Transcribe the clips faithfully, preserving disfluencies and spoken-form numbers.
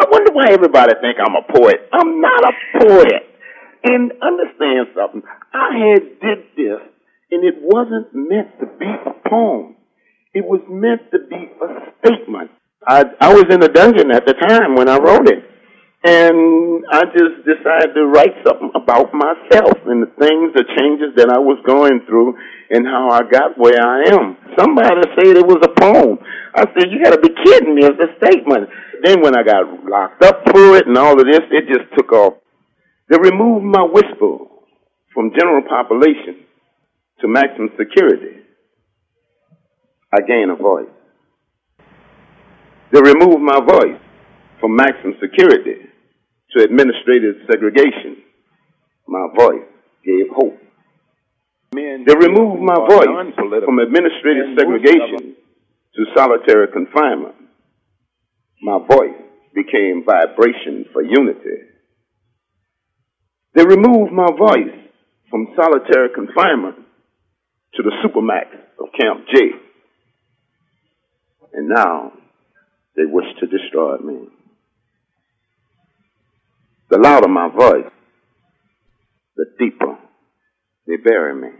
I wonder why everybody think I'm a poet. I'm not a poet. And understand something. I had did this, and it wasn't meant to be a poem. It was meant to be a statement. I, I was in a dungeon at the time when I wrote it. And I just decided to write something about myself and the things, the changes that I was going through and how I got where I am. Somebody said it was a poem. I said, you got to be kidding me. It's a statement. Then when I got locked up for it and all of this, it just took off. They removed my whisper from general population to maximum security. I gained a voice. They removed my voice from maximum security to administrative segregation. My voice gave hope. They removed my voice from administrative segregation to solitary confinement. My voice became vibration for unity. They removed my voice from solitary confinement to the supermax of Camp J. And now they wish to destroy me. The louder my voice, the deeper they bury me.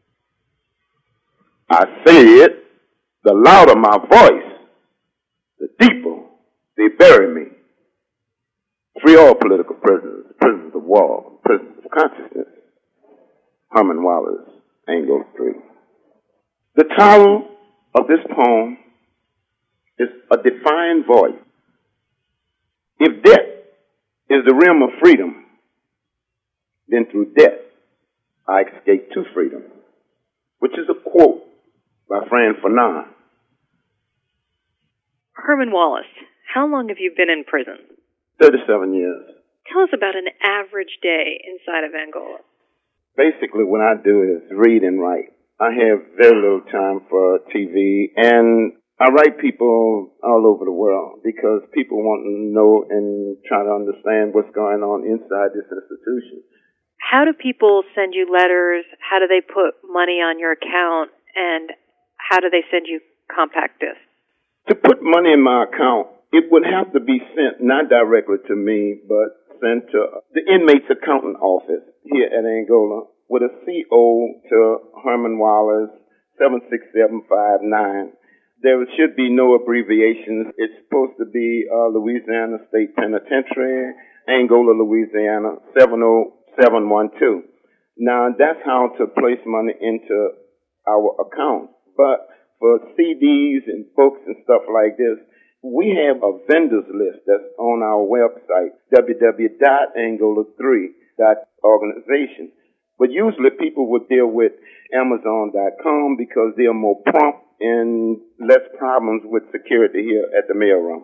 I said, the louder my voice, the deeper they bury me. Free all political prisoners, prisoners of war, prisoners of consciousness. Herman Wallace, Angola three. The title of this poem is A Defined Voice. If death is the realm of freedom, then through death I escape to freedom, which is a quote by Fran Fanon. Herman Wallace, how long have you been in prison? thirty-seven years. Tell us about an average day inside of Angola. Basically, what I do is read and write. I have very little time for T V, and I write people all over the world because people want to know and try to understand what's going on inside this institution. How do people send you letters? How do they put money on your account? And how do they send you compact discs? To put money in my account, it would have to be sent not directly to me, but sent to the inmate's accountant office here at Angola with a C O to Herman Wallace, seven six seven five nine. There should be no abbreviations. It's supposed to be uh, Louisiana State Penitentiary, Angola, Louisiana, seven oh seven one two. Now, that's how to place money into our account. But for C Ds and books and stuff like this, we have a vendors list that's on our website, w w w dot angola three dot organization. But usually people would deal with amazon dot com because they are more prompt and less problems with security here at the mailroom.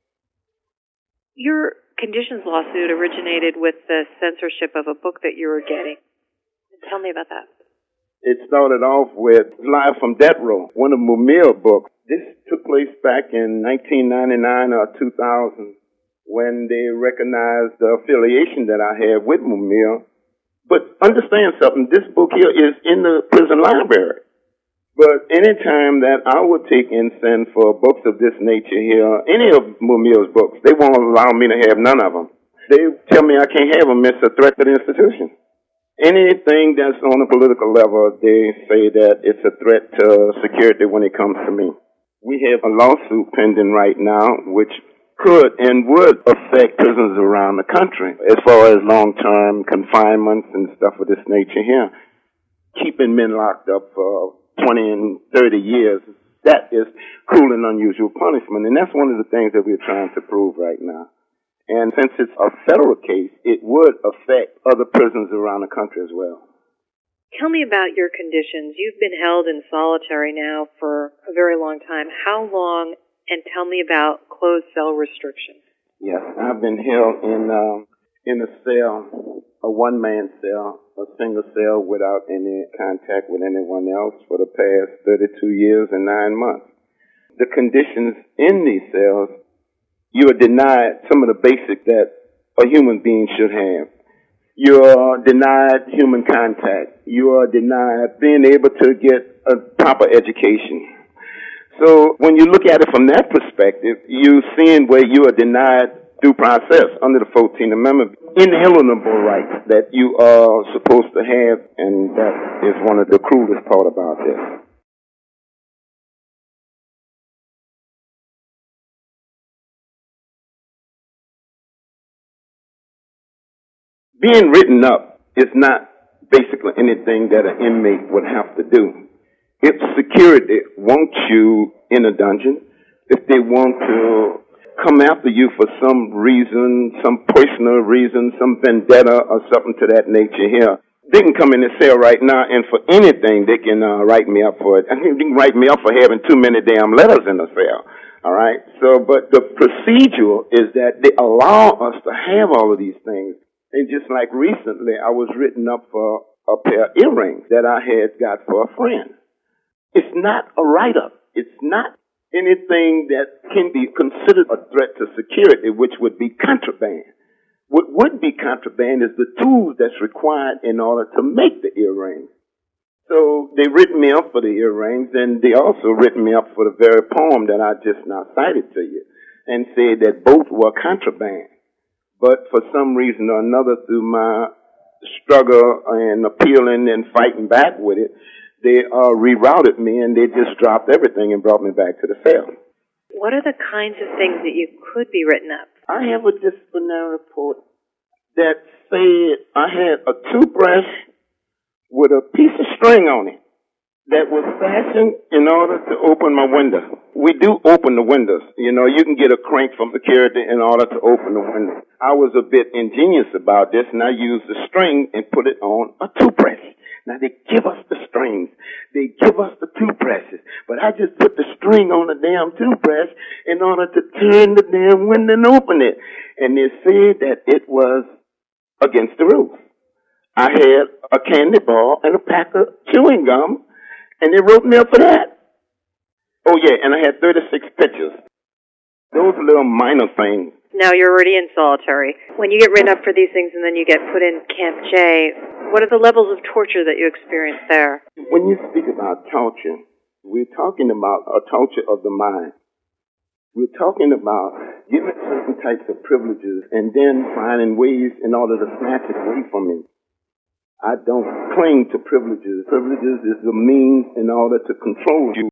Your conditions lawsuit originated with the censorship of a book that you were getting. Tell me about that. It started off with Live from Death Row, one of Mumil books. This took place back in nineteen ninety-nine or two thousand when they recognized the affiliation that I had with Mumil. But understand something, this book here is in the prison library. But any time that I would take and send for books of this nature here, any of Mumil's books, they won't allow me to have none of them. They tell me I can't have them. It's a threat to the institution. Anything that's on a political level, they say that it's a threat to security when it comes to me. We have a lawsuit pending right now, which could and would affect prisons around the country as far as long-term confinements and stuff of this nature here. Keeping men locked up for twenty and thirty years, that is cruel and unusual punishment. And that's one of the things that we're trying to prove right now. And since it's a federal case, it would affect other prisons around the country as well. Tell me about your conditions. You've been held in solitary now for a very long time. How long? And tell me about closed cell restrictions. Yes, I've been held in um, in a cell, a one-man cell, a single cell without any contact with anyone else for the past thirty-two years and nine months. The conditions in these cells, you are denied some of the basics that a human being should have. You are denied human contact. You are denied being able to get a proper education. So when you look at it from that perspective, you're seeing where you are denied due process under the fourteenth Amendment, inalienable rights that you are supposed to have, and that is one of the cruelest part about this. Being written up is not basically anything that an inmate would have to do. If security wants you in a dungeon, if they want to come after you for some reason, some personal reason, some vendetta or something to that nature here, they can come in the cell right now, and for anything, they can uh, write me up for it. I think they can write me up for having too many damn letters in the cell. All right? So, but the procedure is that they allow us to have all of these things. And just like recently, I was written up for a pair of earrings that I had got for a friend. It's not a write-up. It's not anything that can be considered a threat to security, which would be contraband. What would be contraband is the tools that's required in order to make the earrings. So they written me up for the earrings, and they also written me up for the very poem that I just now cited to you, and said that both were contraband. But for some reason or another, through my struggle and appealing and fighting back with it, they uh, rerouted me, and they just dropped everything and brought me back to the cell. What are the kinds of things that you could be written up? I have a disciplinary report that said I had a toothbrush with a piece of string on it that was fashioned in order to open my window. We do open the windows. You know, you can get a crank from security in order to open the window. I was a bit ingenious about this, and I used the string and put it on a toothbrush. Now, they give us the strings. They give us the toothbrushes. But I just put the string on the damn toothbrush in order to turn the damn window and open it. And they said that it was against the rules. I had a candy bar and a pack of chewing gum, and they wrote me up for that. Oh, yeah, and I had thirty-six pictures. Those little minor things. Now you're already in solitary. When you get written up for these things and then you get put in Camp J, what are the levels of torture that you experience there? When you speak about torture, we're talking about a torture of the mind. We're talking about giving certain types of privileges and then finding ways in order to snatch it away from me. I don't cling to privileges. Privileges is a means in order to control you.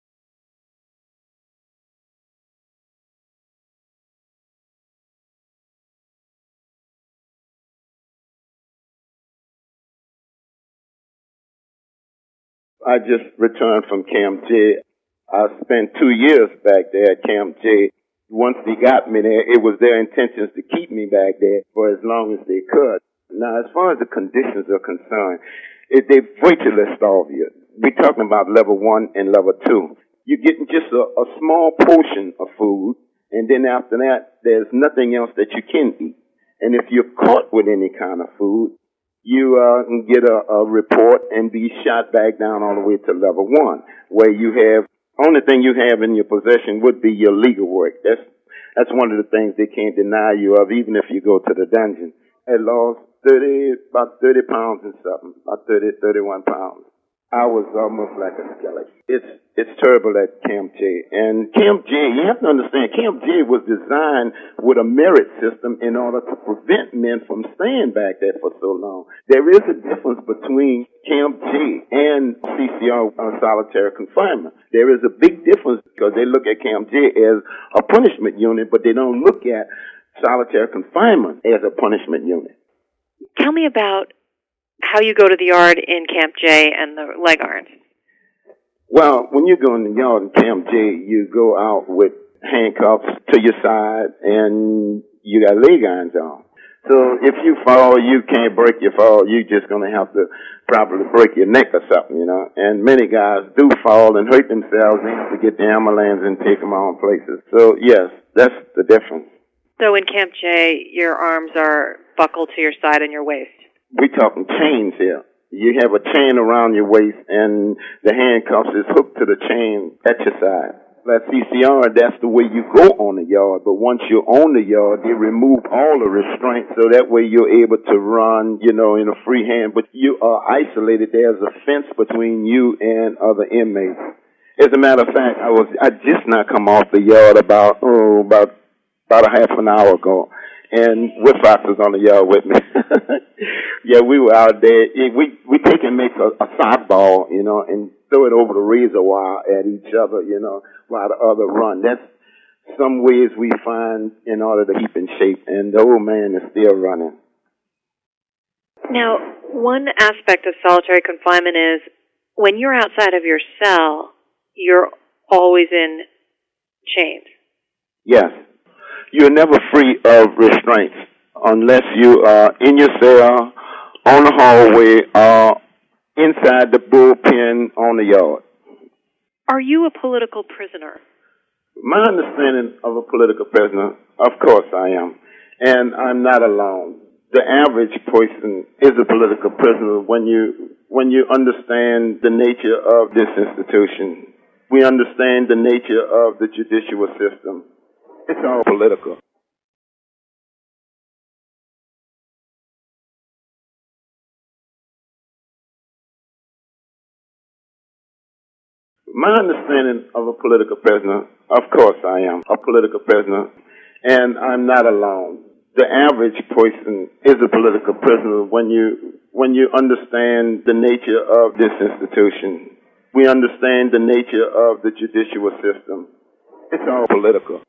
I just returned from Camp J. I spent two years back there at Camp J. Once they got me there, it was their intentions to keep me back there for as long as they could. Now, as far as the conditions are concerned, it, they virtually starve you. We're talking about level one and level two. You're getting just a, a small portion of food, and then after that, there's nothing else that you can eat. And if you're caught with any kind of food, you uh, can get a, a report and be shot back down all the way to level one, where you have, only thing you have in your possession would be your legal work. That's, that's one of the things they can't deny you of, even if you go to the dungeon. I lost thirty, about thirty pounds and something, about thirty, thirty-one pounds. I was almost like a skeleton. It's, it's terrible at Camp J. And Camp J, you have to understand, Camp J was designed with a merit system in order to prevent men from staying back there for so long. There is a difference between Camp J and C C R, uh, solitary confinement. There is a big difference because they look at Camp J as a punishment unit, but they don't look at solitary confinement as a punishment unit. Tell me about how you go to the yard in Camp J and the leg irons. Well, when you go in the yard in Camp J, you go out with handcuffs to your side and you got leg irons on. So if you fall, you can't break your fall. You're just going to have to probably break your neck or something, you know. And many guys do fall and hurt themselves. They have to get the ambulance and take them on places. So, yes, that's the difference. So in Camp J, your arms are buckled to your side and your waist. We're talking chains here. You have a chain around your waist, and the handcuffs is hooked to the chain at your side. At C C R, that's the way you go on the yard. But once you're on the yard, they remove all the restraints, so that way you're able to run, you know, in a free hand. But you are isolated. There's a fence between you and other inmates. As a matter of fact, I was I just not come off the yard about oh about about a half an hour ago, and Woodfox was on the yard with me. Yeah, we were out there. We we take and make a, a softball, you know, and throw it over the razor wire at each other, you know, while the other run. That's some ways we find in order to keep in shape, and the old man is still running. Now, one aspect of solitary confinement is when you're outside of your cell, you're always in chains. Yes. You're never free of restraints unless you are in your cell, on the hallway, or inside the bullpen on the yard. Are you a political prisoner? My understanding of a political prisoner, of course I am. And I'm not alone. The average person is a political prisoner when you when you understand the nature of this institution. We understand the nature of the judicial system. It's all political. My understanding of a political prisoner, of course I am a political prisoner, and I'm not alone. The average person is a political prisoner when you when you understand the nature of this institution. We understand the nature of the judicial system. It's all political.